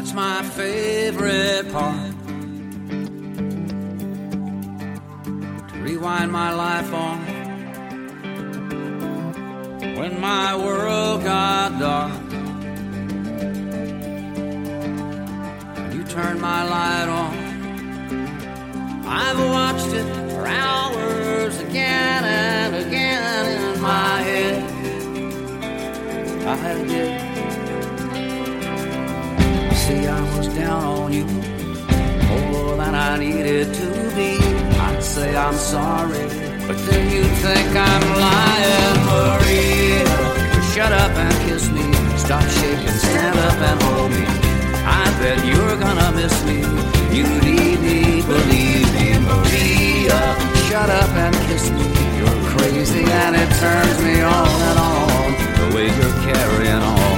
That's my favorite part, to rewind my life on. When my world got dark, you turned my light on. I've watched it for hours again and again in my head. I did. See, I was down on you more than I needed to be. I'd say I'm sorry, but then you think I'm lying. Maria, shut up and kiss me. Stop shaking, stand up and hold me. I bet you're gonna miss me. You need me, believe me. Maria, shut up and kiss me. You're crazy and it turns me on and on, the way you're carrying on.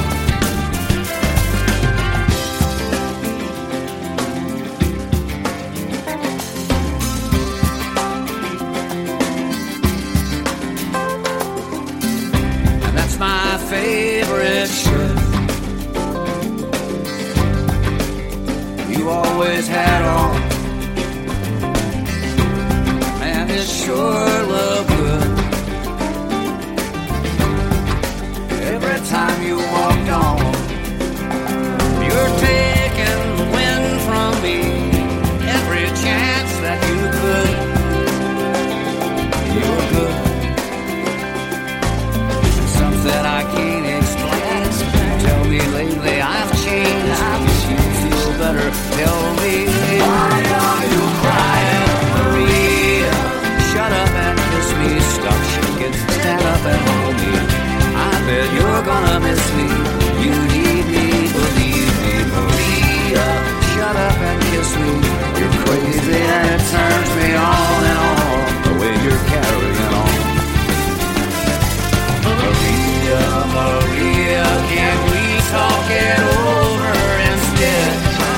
My favorite shirt you always had on, man, it sure looked good. Every time you walked on, you're taking the wind from me. Every chance that you could, you're good. That I can't explain. Tell me lately I've changed. You feel better. Tell me why are you crying, Maria? Shut up and kiss me. Stop shaking. Stand up and hold me. I bet you're gonna miss me. You need me, believe me, Maria. Shut up and kiss me. You're crazy and it turns me on and on, the way you're carrying on. Maria, can't we talk it over instead?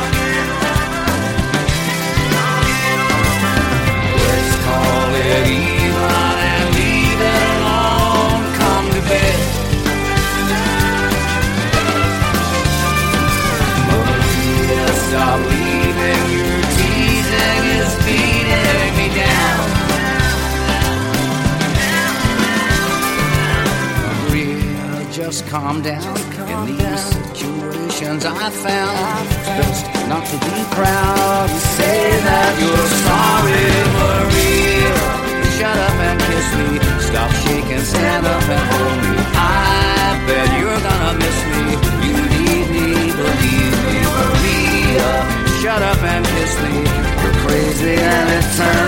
Let's call it even and leave it alone. Come to bed. Maria, stop leaving. Your teasing is beating me down. Just calm down. In these situations I found it's best not to be proud and say that you're sorry, Maria. Shut up and kiss me. Stop shaking, stand up and hold me. I bet you're gonna miss me. You need me, believe me, Maria. Shut up and kiss me. You're crazy and it turns